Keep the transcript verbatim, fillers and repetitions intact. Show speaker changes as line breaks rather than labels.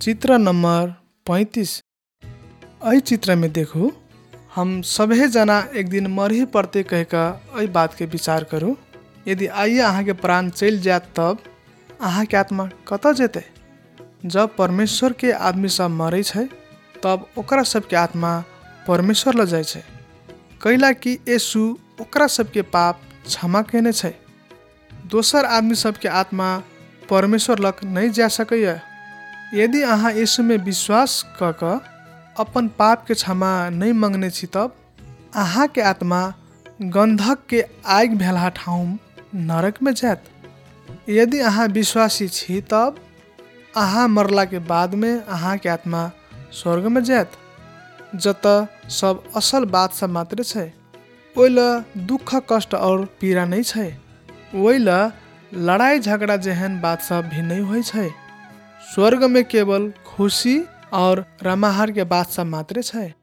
चित्र नंबर पैंतीस। एहि चित्र में देखू, हम सभे जना एक दिन मरही पड़ते कह का एहि बात के विचार करू। यदि आइए अहाँ के प्राण चल जात तब अहाँ के आत्मा कतऽ जेते? जब परमेश्वर के आदमी सब मरे छै तब ओकरा सब के आत्मा परमेश्वर ल जाय छै, कैला कि यीशु ओकरा सब के पाप क्षमा केने छै। दोसर आदमी सब के आत्मा परमेश्वर लग नहीं जा सकैया। यदि अहाँ यीशु में विश्वास क क अपन पाप के क्षमा नहीं मांगने छी तब अहाँ के आत्मा गंधक के आग भेला ठाउँ नरक में जात। यदि अहाँ विश्वासी छी तब अहाँ मरला के बाद में अहाँ के आत्मा स्वर्ग में जात, जत सब असल बात सब मात्र छै। ओइला दुख कष्ट और पीड़ा नहीं छै। ओइला लड़ाई झगड़ा जहन बात सब भी नहीं होई छै। स्वर्ग में केवल खुशी और रमाहर के बात सब मात्र छै।